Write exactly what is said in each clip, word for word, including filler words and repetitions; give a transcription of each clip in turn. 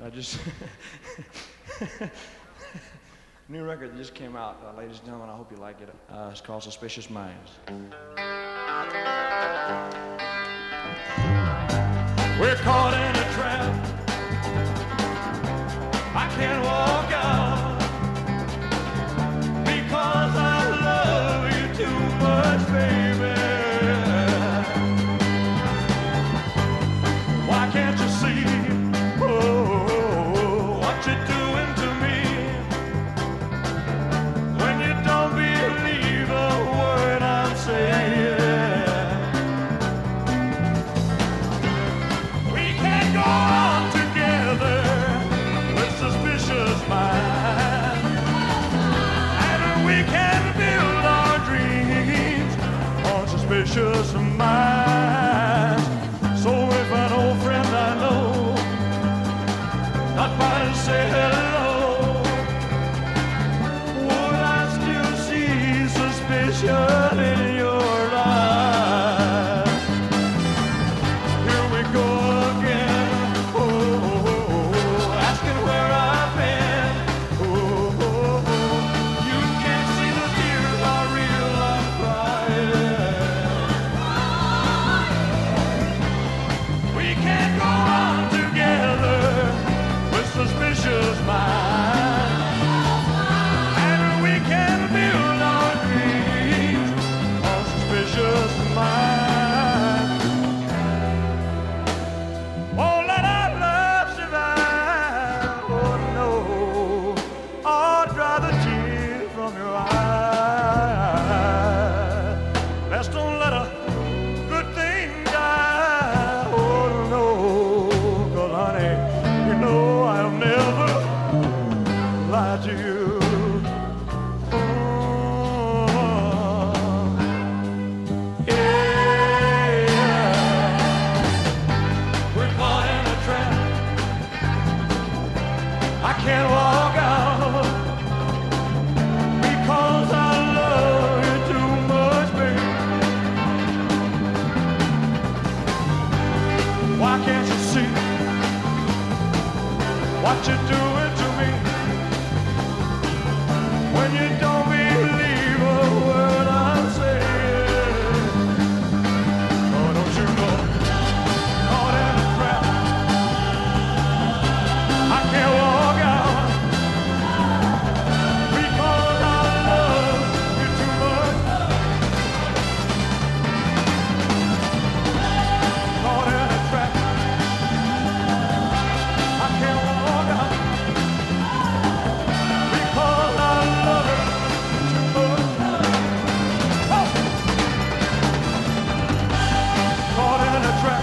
I just new record that just came out, uh, ladies and gentlemen. I hope you like it. Uh, it's called Suspicious Minds. We're caught in a trap. I can't walk out because I love you too much, baby. Why can't you see? Oh, what you're doing to me when you don't believe a word I'm saying. We can't go on together with suspicious minds, and we can build our dreams on suspicious minds. So if an old friend I know not by to say hello, would I still see suspicion in your eyes? Here we go again, oh, oh, oh, asking where I've been. Oh, oh, oh, you can't see the tears I real I'm crying. We can't go on together with suspicious minds, and we can build our dreams on suspicious minds. Oh, let our love survive. Oh no, oh, dry the tears from your eyes. Let's don't let a good thing die. Oh no, 'cause honey, you know I'll never lie to you. Oh, yeah. We're caught in a trap. I can't walk out because I love you too much, baby. Why can't you see what you're doing to me when you don't believe a word I'm saying? Oh, don't you know, caught in a trap. I can't walk out because I love you too much. Caught in a trap. I can't walk out because I love you too much. Oh! Caught in a trap.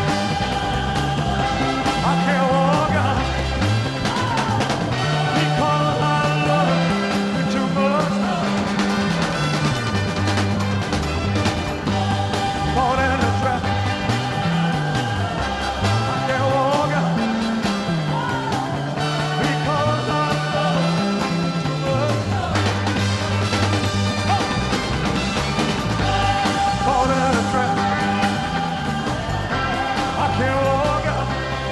I can't walk out because I love you too much. Caught in a trap. I can't walk out because I love you too much. Caught in a trap. I can't walk out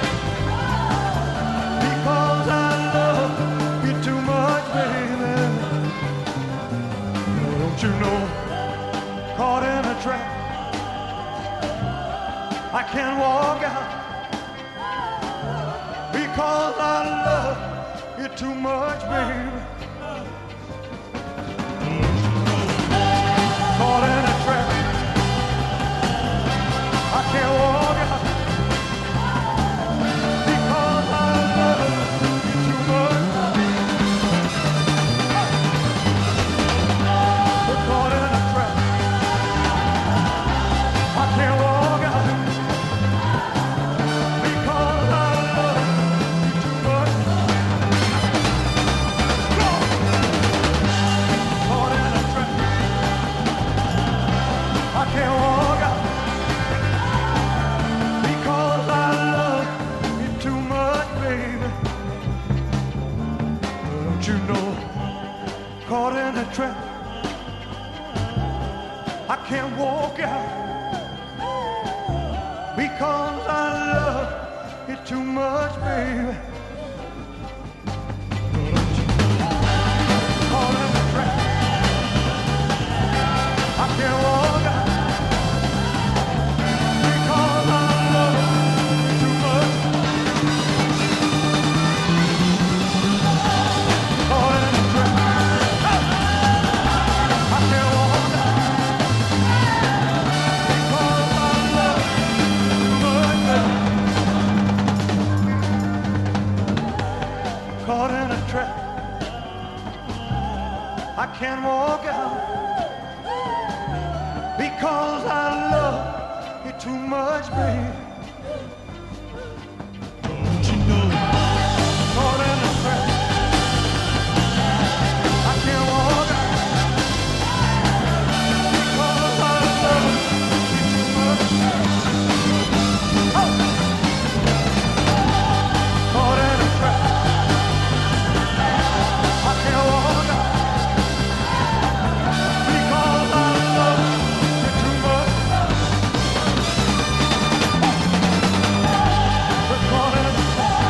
because I love you too much, baby. Oh, don't you know, caught in a trap. I can't walk out because I love you too much, baby. Caught in a trap. I can't walk out because I love you too much. We're caught in a trap. I can't walk out because I love you too much. Caught in a trap. I can't walk out because I love you too much, baby. Don't you know, caught in a trap. I can't walk out because I love you too much, baby. track. I can't walk out because I love you too much, baby. Don't you know? Caught in a trap. I can't walk out because I love you too much. Oh. Caught in a trap. I can't walk out because I love you too much. We're caught in a trap.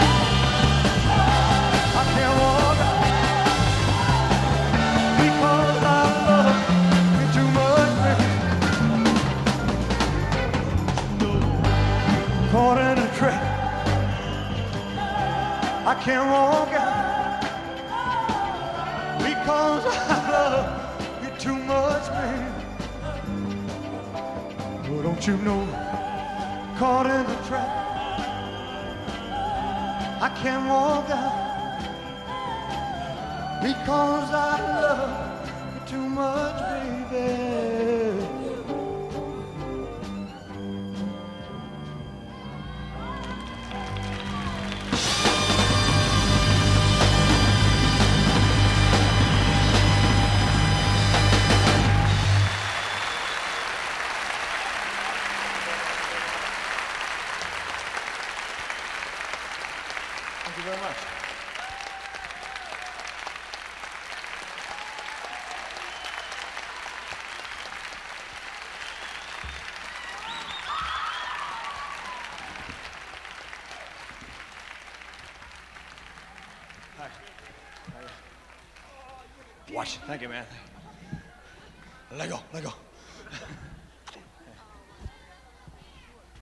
I can't walk out because I love you too much, baby. Caught in a trap. I can't walk out because I love you too much, baby. Oh, don't you know? Caught in a trap. I can't walk out because I love you too much, baby. Thank you very much. Hi. How are you? Watch. Thank you, man. Let go. Let go.